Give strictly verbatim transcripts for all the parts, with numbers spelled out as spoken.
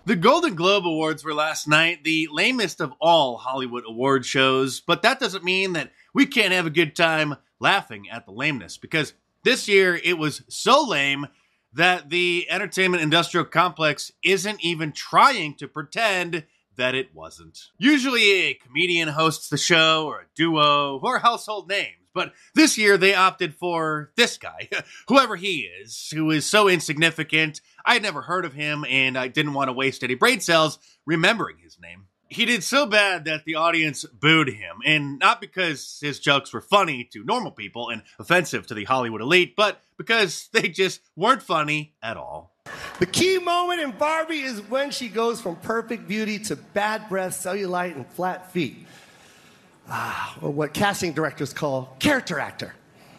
The Golden Globe Awards were last night, the lamest of all Hollywood award shows, but that doesn't mean that we can't have a good time laughing at the lameness, because this year it was so lame that the entertainment industrial complex isn't even trying to pretend that it wasn't. Usually a comedian hosts the show, or a duo, or household names. But this year they opted for this guy, whoever he is, who is so insignificant. I had never heard of him, and I didn't want to waste any brain cells remembering his name. He did so bad that the audience booed him, and not because his jokes were funny to normal people and offensive to the Hollywood elite, but because they just weren't funny at all. The key moment in Barbie is when she goes from perfect beauty to bad breath, cellulite, and flat feet. Ah, or what casting directors call character actor.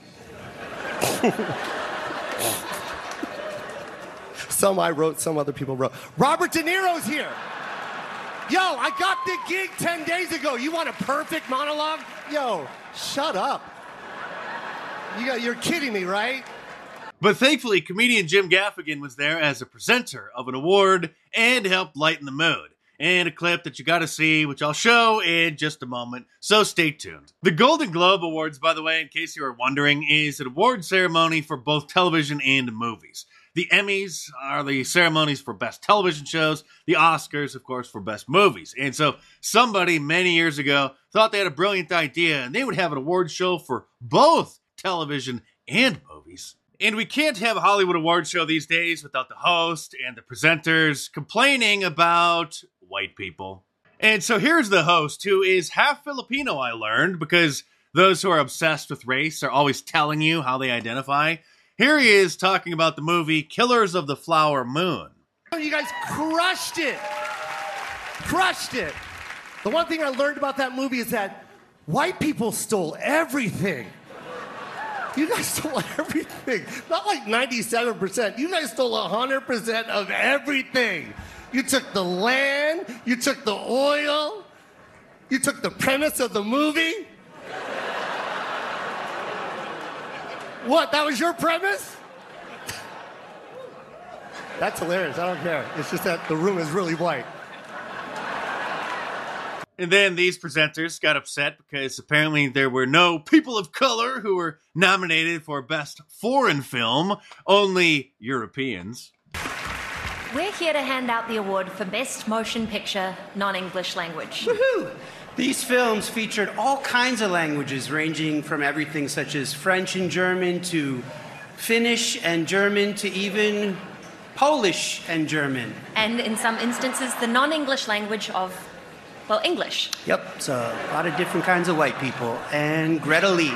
Some I wrote, some other people wrote. Robert De Niro's here. Yo, I got the gig ten days ago. You want a perfect monologue? Yo, shut up. You got, you're kidding me, right? But thankfully, comedian Jim Gaffigan was there as a presenter of an award and helped lighten the mood. And a clip that you gotta see, which I'll show in just a moment, so stay tuned. The Golden Globe Awards, by the way, in case you were wondering, is an award ceremony for both television and movies. The Emmys are the ceremonies for best television shows, the Oscars, of course, for best movies. And so somebody many years ago thought they had a brilliant idea, and they would have an award show for both television and movies. And we can't have a Hollywood award show these days without the host and the presenters complaining about white people. And so here's the host, who is half Filipino, I learned, because those who are obsessed with race are always telling you how they identify. Here he is talking about the movie Killers of the Flower Moon. You guys crushed it. Crushed it. The one thing I learned about that movie is that white people stole everything. You guys stole everything. Not like ninety-seven percent. You guys stole one hundred percent of everything. You took the land, you took the oil, you took the premise of the movie. What, that was your premise? That's hilarious, I don't care. It's just that the room is really white. And then these presenters got upset because apparently there were no people of color who were nominated for Best Foreign Film, only Europeans. We're here to hand out the award for Best Motion Picture, Non-English Language. Woohoo! These films featured all kinds of languages, ranging from everything such as French and German to Finnish and German to even Polish and German. And in some instances, the non-English language of, well, English. Yep, it's a lot of different kinds of white people. And Greta Lee.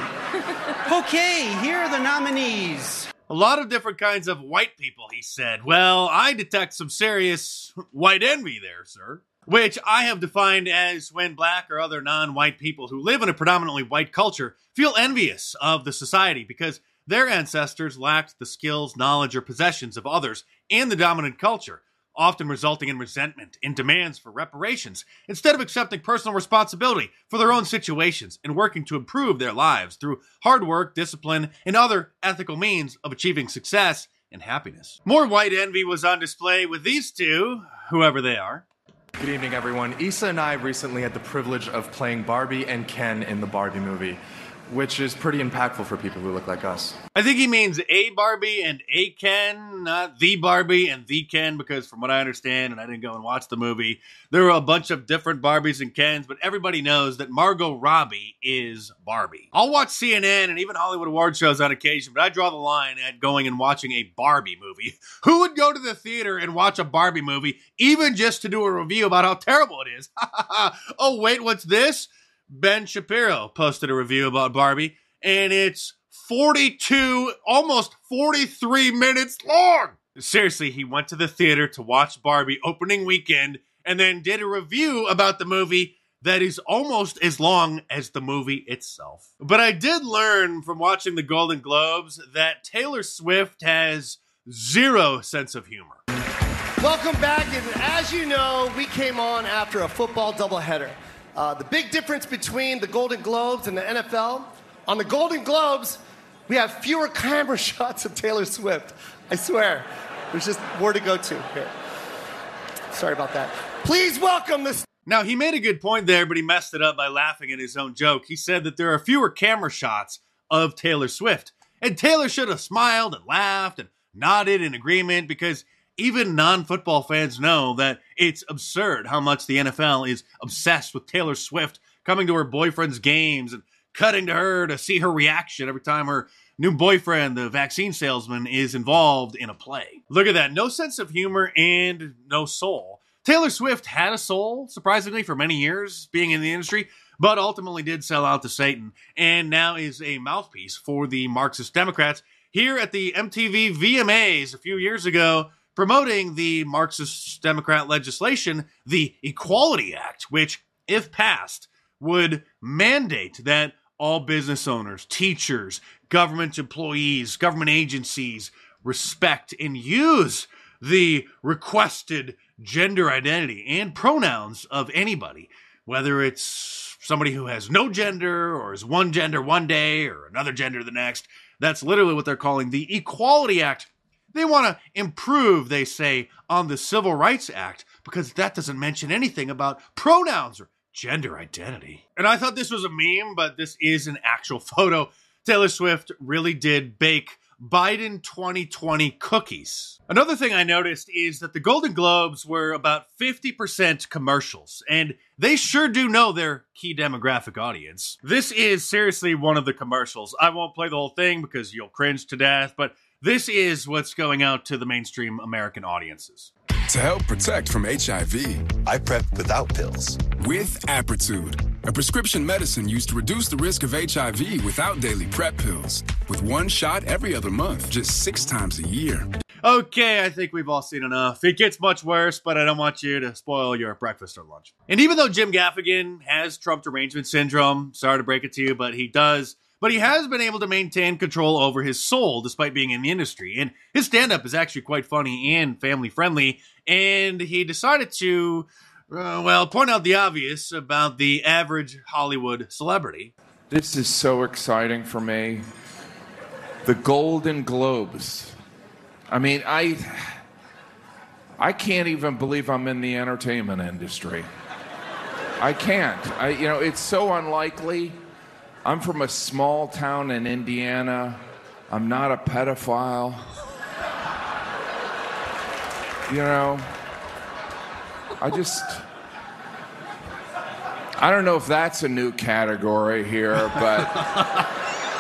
Okay, here are the nominees. A lot of different kinds of white people, he said. Well, I detect some serious white envy there, sir. Which I have defined as when black or other non-white people who live in a predominantly white culture feel envious of the society because their ancestors lacked the skills, knowledge, or possessions of others and the dominant culture, often resulting in resentment and demands for reparations, instead of accepting personal responsibility for their own situations and working to improve their lives through hard work, discipline, and other ethical means of achieving success and happiness. More white envy was on display with these two, whoever they are. Good evening, everyone. Issa and I recently had the privilege of playing Barbie and Ken in the Barbie movie, which is pretty impactful for people who look like us. I think he means a Barbie and a Ken, not the Barbie and the Ken, because from what I understand, and I didn't go and watch the movie, there were a bunch of different Barbies and Kens, but everybody knows that Margot Robbie is Barbie. I'll watch C N N and even Hollywood award shows on occasion, but I draw the line at going and watching a Barbie movie. Who would go to the theater and watch a Barbie movie, even just to do a review about how terrible it is? Oh, wait, what's this? Ben Shapiro posted a review about Barbie, and it's forty-two, almost forty-three minutes long. Seriously, he went to the theater to watch Barbie opening weekend and then did a review about the movie that is almost as long as the movie itself. But I did learn from watching the Golden Globes that Taylor Swift has zero sense of humor. Welcome back, and as you know, we came on after a football doubleheader. Uh, the big difference between the Golden Globes and the N F L, on the Golden Globes, we have fewer camera shots of Taylor Swift. I swear. There's just more to go to here. Sorry about that. Please welcome this. Now, he made a good point there, but he messed it up by laughing at his own joke. He said that there are fewer camera shots of Taylor Swift. And Taylor should have smiled and laughed and nodded in agreement, because even non-football fans know that it's absurd how much the N F L is obsessed with Taylor Swift coming to her boyfriend's games and cutting to her to see her reaction every time her new boyfriend, the vaccine salesman, is involved in a play. Look at that. No sense of humor and no soul. Taylor Swift had a soul, surprisingly, for many years being in the industry, but ultimately did sell out to Satan, and now is a mouthpiece for the Marxist Democrats here at the M T V V M As a few years ago, promoting the Marxist Democrat legislation, the Equality Act, which, if passed, would mandate that all business owners, teachers, government employees, government agencies respect and use the requested gender identity and pronouns of anybody, whether it's somebody who has no gender or is one gender one day or another gender the next. That's literally what they're calling the Equality Act. They want to improve, they say, on the Civil Rights Act, because that doesn't mention anything about pronouns or gender identity. And I thought this was a meme, but this is an actual photo. Taylor Swift really did bake Biden twenty twenty cookies. Another thing I noticed is that the Golden Globes were about fifty percent commercials, and they sure do know their key demographic audience. This is seriously one of the commercials. I won't play the whole thing because you'll cringe to death, but this is what's going out to the mainstream American audiences. To help protect from H I V, I prep without pills. With Apretude, a prescription medicine used to reduce the risk of H I V without daily PrEP pills. With one shot every other month, just six times a year. Okay, I think we've all seen enough. It gets much worse, but I don't want you to spoil your breakfast or lunch. And even though Jim Gaffigan has Trump derangement syndrome, sorry to break it to you, but he does... But he has been able to maintain control over his soul despite being in the industry. And his stand-up is actually quite funny and family-friendly. And he decided to, uh, well, point out the obvious about the average Hollywood celebrity. This is so exciting for me. The Golden Globes. I mean, I, I can't even believe I'm in the entertainment industry. I can't. I, you know, it's so unlikely. I'm from a small town in Indiana. I'm not a pedophile. You know, I just... I don't know if that's a new category here, but...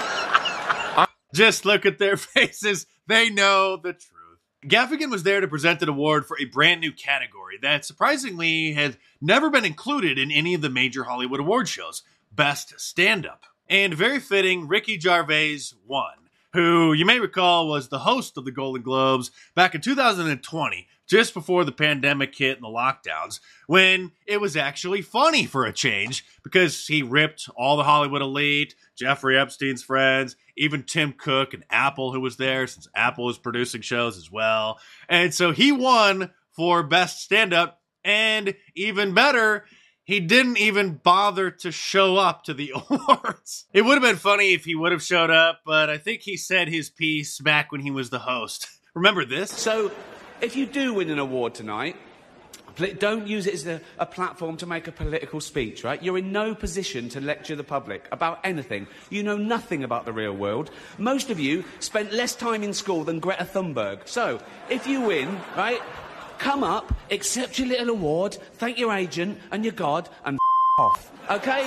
Just look at their faces. They know the truth. Gaffigan was there to present an award for a brand new category that surprisingly had never been included in any of the major Hollywood award shows. Best Stand-Up. And very fitting, Ricky Gervais won, who you may recall was the host of the Golden Globes back in two thousand twenty, just before the pandemic hit and the lockdowns, when it was actually funny for a change, because he ripped all the Hollywood elite, Jeffrey Epstein's friends, even Tim Cook and Apple, who was there, since Apple was producing shows as well. And so he won for Best Stand-Up, and even better, he didn't even bother to show up to the awards. It would have been funny if he would have showed up, but I think he said his piece back when he was the host. Remember this? So, if you do win an award tonight, don't use it as a, a platform to make a political speech, right? You're in no position to lecture the public about anything. You know nothing about the real world. Most of you spent less time in school than Greta Thunberg. So, if you win, right... come up, accept your little award, thank your agent and your God, and f*** off. Okay?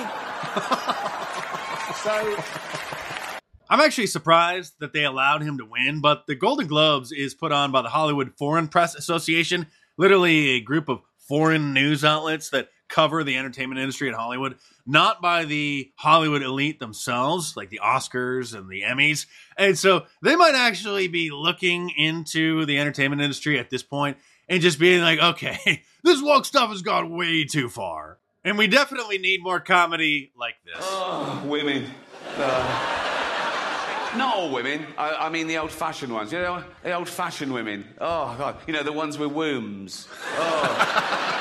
So... I'm actually surprised that they allowed him to win, but the Golden Globes is put on by the Hollywood Foreign Press Association, literally a group of foreign news outlets that cover the entertainment industry in Hollywood, not by the Hollywood elite themselves, like the Oscars and the Emmys. And so they might actually be looking into the entertainment industry at this point and just being like, okay, this woke stuff has gone way too far. And we definitely need more comedy like this. Oh, women. Uh, not all women. I, I mean the old-fashioned ones. You know, the old-fashioned women. Oh, God. You know, the ones with wombs. Oh.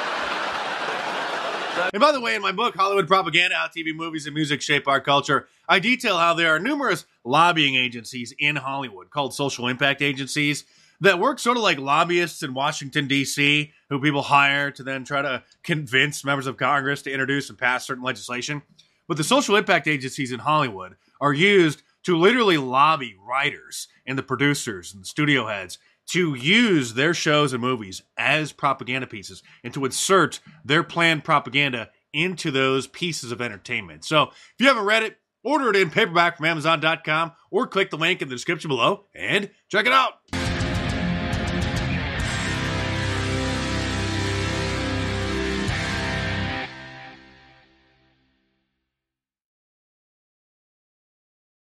And by the way, in my book, Hollywood Propaganda, How T V Movies and Music Shape Our Culture, I detail how there are numerous lobbying agencies in Hollywood called social impact agencies that work sort of like lobbyists in Washington, D C, who people hire to then try to convince members of Congress to introduce and pass certain legislation. But the social impact agencies in Hollywood are used to literally lobby writers and the producers and the studio heads to use their shows and movies as propaganda pieces and to insert their planned propaganda into those pieces of entertainment. So if you haven't read it, order it in paperback from Amazon dot com or click the link in the description below and check it out.